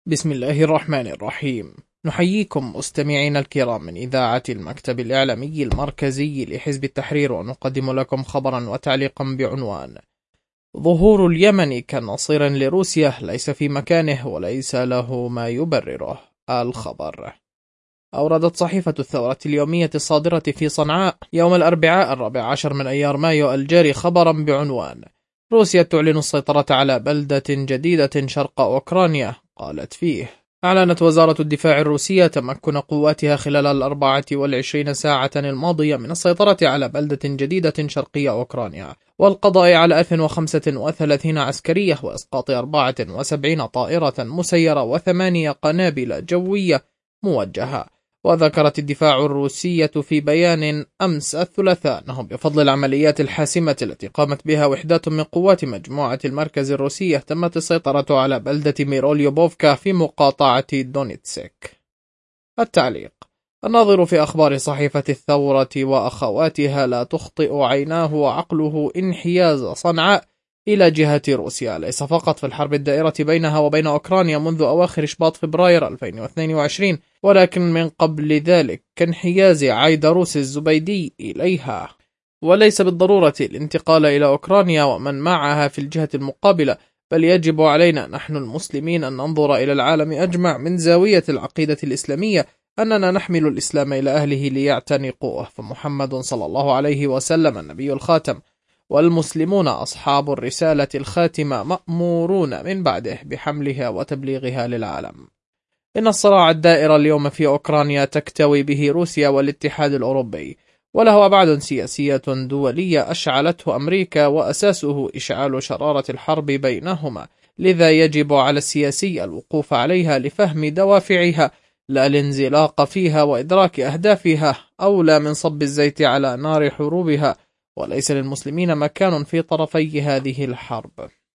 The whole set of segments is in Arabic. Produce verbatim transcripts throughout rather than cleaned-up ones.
بسم الله الرحمن الرحيم. نحييكم مستمعينا الكرام من إذاعة المكتب الإعلامي المركزي لحزب التحرير، ونقدم لكم خبرا وتعليقا بعنوان: ظهور اليمن كنصير لروسيا ليس في مكانه وليس له ما يبرره. الخبر: أوردت صحيفة الثورة اليومية الصادرة في صنعاء يوم الأربعاء الرابع عشر من أيار مايو الجاري خبرا بعنوان: روسيا تعلن السيطرة على بلدة جديدة شرق أوكرانيا. قالت فيه: أعلنت وزارة الدفاع الروسية تمكن قواتها خلال الأربعة والعشرين ساعة الماضية من السيطرة على بلدة جديدة شرقية أوكرانيا، والقضاء على ألف وخمسة وثلاثين عسكرية، وإسقاط أربعة وسبعين طائرة مسيرة وثمانية قنابل جوية موجهة. وذكرت الدفاع الروسية في بيان أمس الثلاثاء أنه بفضل العمليات الحاسمة التي قامت بها وحدات من قوات مجموعة المركز الروسية تمت السيطرة على بلدة ميروليوبوفكا في مقاطعة دونيتسك. التعليق: الناظر في أخبار صحيفة الثورة وأخواتها لا تخطئ عيناه وعقله انحياز صنعاء إلى جهة روسيا، ليس فقط في الحرب الدائرة بينها وبين أوكرانيا منذ أواخر شباط فبراير ألفين واثنين وعشرين، ولكن من قبل ذلك كانحياز عيدروس الزبيدي إليها، وليس بالضرورة الانتقال إلى أوكرانيا ومن معها في الجهة المقابلة، بل يجب علينا نحن المسلمين أن ننظر إلى العالم أجمع من زاوية العقيدة الإسلامية، أننا نحمل الإسلام إلى أهله ليعتنقوه، فمحمد صلى الله عليه وسلم النبي الخاتم، والمسلمون أصحاب الرسالة الخاتمة مأمورون من بعده بحملها وتبليغها للعالم. إن الصراع الدائر اليوم في أوكرانيا تكتوي به روسيا والاتحاد الأوروبي، وله أبعاد سياسية دولية أشعلته أمريكا، وأساسه إشعال شرارة الحرب بينهما، لذا يجب على السياسي الوقوف عليها لفهم دوافعها لا الانزلاق فيها، وإدراك أهدافها أولى من صب الزيت على نار حروبها، وليس للمسلمين مكان في طرفي هذه الحرب.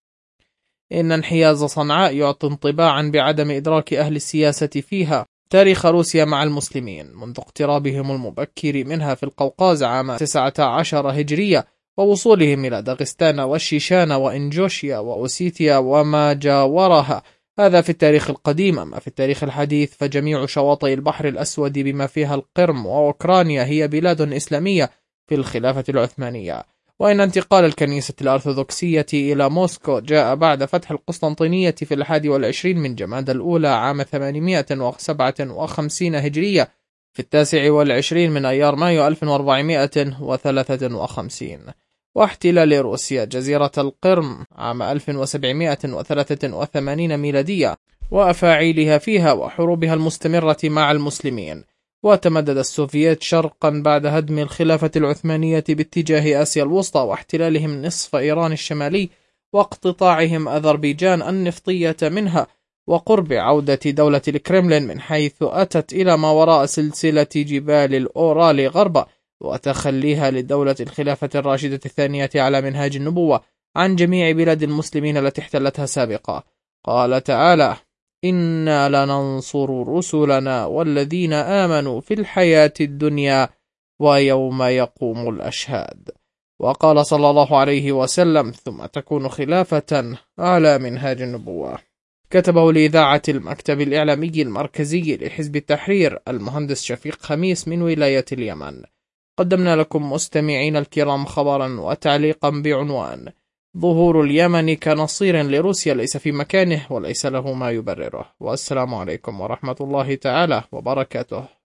إن انحياز صنعاء يعطي انطباعا بعدم إدراك أهل السياسة فيها تاريخ روسيا مع المسلمين منذ اقترابهم المبكر منها في القوقاز عام تسعة عشر هجرية، ووصولهم إلى داغستان والشيشان وإنجوشيا وأوسيتيا وما جاورها، هذا في التاريخ القديم. أما في التاريخ الحديث فجميع شواطئ البحر الأسود بما فيها القرم وأوكرانيا هي بلاد إسلامية في الخلافة العثمانية. وإن انتقال الكنيسة الأرثوذكسية إلى موسكو جاء بعد فتح القسطنطينية في الحادي والعشرين من جماد الأولى عام ثمانمائة وسبعة وخمسين هجرية في التاسع والعشرين من أيار مايو ألف وأربعمائة وثلاثة وخمسين، واحتلال روسيا جزيرة القرم عام ألف وسبعمائة وثلاثة وثمانين ميلادية وأفاعيلها فيها وحروبها المستمرة مع المسلمين. وتمدد السوفييت شرقا بعد هدم الخلافة العثمانية باتجاه آسيا الوسطى واحتلالهم نصف إيران الشمالي واقتطاعهم أذربيجان النفطية منها، وقرب عودة دولة الكرملين من حيث أتت إلى ما وراء سلسلة جبال الأورال غربا، وتخليها لدولة الخلافة الراشدة الثانية على منهاج النبوة عن جميع بلاد المسلمين التي احتلتها سابقا. قال تعالى: إنا لننصر رسلنا والذين آمنوا في الحياة الدنيا ويوم يقوم الأشهاد. وقال صلى الله عليه وسلم: ثم تكون خلافة على منهاج النبوة. كتبه لإذاعة المكتب الإعلامي المركزي لحزب التحرير المهندس شفيق خميس من ولاية اليمن. قدمنا لكم مستمعين الكرام خبرا وتعليقا بعنوان: ظهور اليمن كنصير لروسيا ليس في مكانه وليس له ما يبرره. والسلام عليكم ورحمة الله تعالى وبركاته.